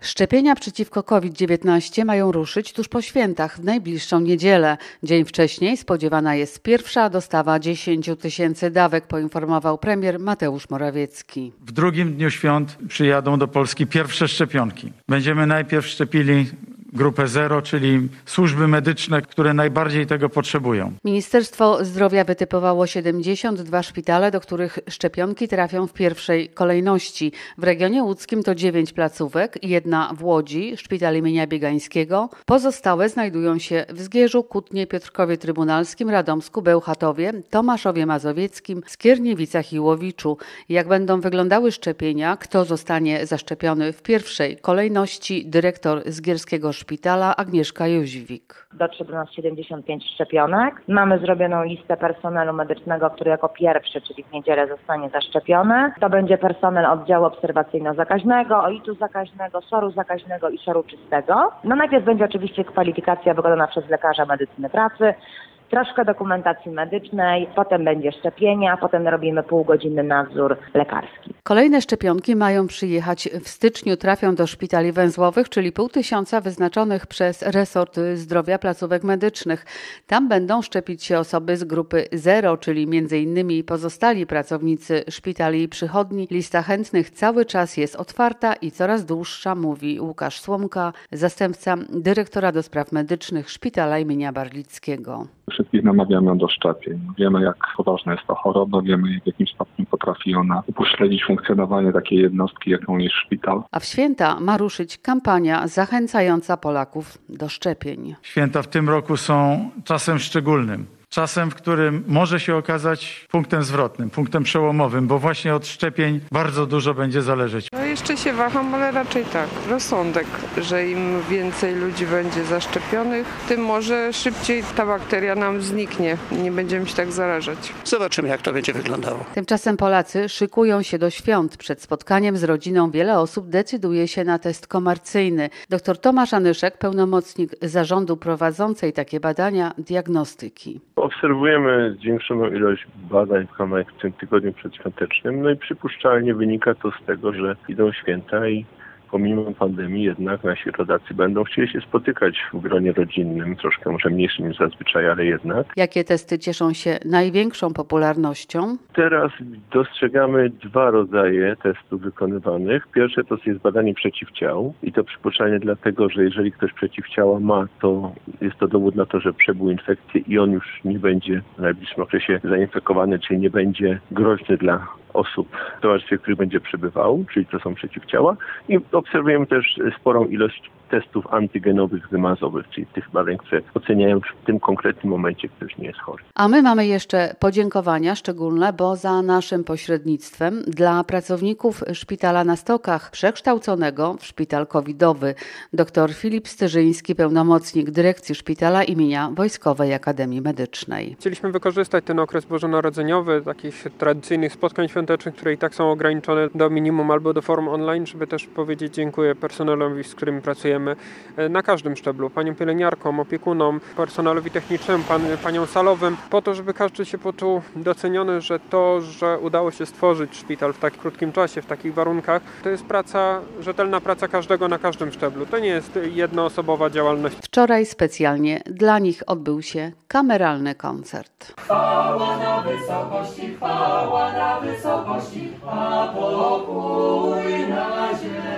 Szczepienia przeciwko COVID-19 mają ruszyć tuż po świętach, w najbliższą niedzielę. Dzień wcześniej spodziewana jest pierwsza dostawa 10 000 dawek, poinformował premier Mateusz Morawiecki. W drugim dniu świąt przyjadą do Polski pierwsze szczepionki. Będziemy najpierw szczepili grupę 0, czyli służby medyczne, które najbardziej tego potrzebują. Ministerstwo Zdrowia wytypowało 72 szpitale, do których szczepionki trafią w pierwszej kolejności. W regionie łódzkim to 9 placówek, jedna w Łodzi, szpital imienia Biegańskiego. Pozostałe znajdują się w Zgierzu, Kutnie, Piotrkowie Trybunalskim, Radomsku, Bełchatowie, Tomaszowie Mazowieckim, Skierniewicach i Łowiczu. Jak będą wyglądały szczepienia, kto zostanie zaszczepiony w pierwszej kolejności, dyrektor Zgierskiego Szpitala Agnieszka Jóźwik. Dotrze do nas 75 szczepionek. Mamy zrobioną listę personelu medycznego, który jako pierwszy, czyli w niedzielę zostanie zaszczepiony. To będzie personel oddziału obserwacyjno-zakaźnego, OIT-u zakaźnego, SOR-u zakaźnego i SOR-u czystego. Najpierw będzie oczywiście kwalifikacja wykonana przez lekarza medycyny pracy, troszkę dokumentacji medycznej, potem będzie szczepienia, potem robimy półgodzinny nadzór lekarski. Kolejne szczepionki mają przyjechać w styczniu, trafią do szpitali węzłowych, czyli 500 wyznaczonych przez resort zdrowia placówek medycznych. Tam będą szczepić się osoby z grupy 0, czyli m.in. pozostali pracownicy szpitali i przychodni. Lista chętnych cały czas jest otwarta i coraz dłuższa, mówi Łukasz Słomka, zastępca dyrektora do spraw medycznych szpitala imienia Barlickiego. Wszystkich namawiamy do szczepień. Wiemy, jak poważna jest ta choroba, wiemy, w jakim stopniu potrafi ona upośledzić funkcjonowanie takiej jednostki, jaką jest szpital. A w święta ma ruszyć kampania zachęcająca Polaków do szczepień. Święta w tym roku są czasem szczególnym. Czasem, w którym może się okazać punktem zwrotnym, punktem przełomowym, bo właśnie od szczepień bardzo dużo będzie zależeć. Jeszcze się waham, ale raczej tak. Rozsądek, że im więcej ludzi będzie zaszczepionych, tym może szybciej ta bakteria nam zniknie. Nie będziemy się tak zarażać. Zobaczymy, jak to będzie wyglądało. Tymczasem Polacy szykują się do świąt. Przed spotkaniem z rodziną wiele osób decyduje się na test komercyjny. Dr Tomasz Anyszek, pełnomocnik zarządu prowadzącej takie badania diagnostyki. Obserwujemy zwiększoną ilość badań w tym tygodniu przedświątecznym, no i przypuszczalnie wynika to z tego, że idą święta i pomimo pandemii jednak nasi rodacy będą chcieli się spotykać w gronie rodzinnym, troszkę może mniejszym niż zazwyczaj, ale jednak. Jakie testy cieszą się największą popularnością? Teraz dostrzegamy 2 rodzaje testów wykonywanych. Pierwsze to jest badanie przeciwciał i to przypuszczalnie dlatego, że jeżeli ktoś przeciwciała ma, to jest to dowód na to, że przebył infekcję i on już nie będzie w najbliższym okresie zainfekowany, czyli nie będzie groźny dla osób w towarzystwie, których będzie przebywał, czyli to są przeciwciała. I obserwujemy też sporą ilość testów antygenowych wymazowych, czyli tych badań, które oceniają w tym konkretnym momencie, ktoś nie jest chory. A my mamy jeszcze podziękowania szczególne, bo za naszym pośrednictwem dla pracowników szpitala na Stokach przekształconego w szpital covidowy. Dr Filip Sterzyński, pełnomocnik dyrekcji szpitala imienia Wojskowej Akademii Medycznej. Chcieliśmy wykorzystać ten okres bożonarodzeniowy, takich tradycyjnych spotkań świątecznych, które i tak są ograniczone do minimum albo do form online, żeby też powiedzieć dziękuję personelowi, z którym pracujemy na każdym szczeblu, paniom pielęgniarkom, opiekunom, personelowi technicznemu, paniom salowym, po to, żeby każdy się poczuł doceniony, że to, że udało się stworzyć szpital w tak krótkim czasie, w takich warunkach, to jest praca, rzetelna praca każdego na każdym szczeblu. To nie jest jednoosobowa działalność. Wczoraj specjalnie dla nich odbył się kameralny koncert. Chwała na wysokości, a pokój na ziemi.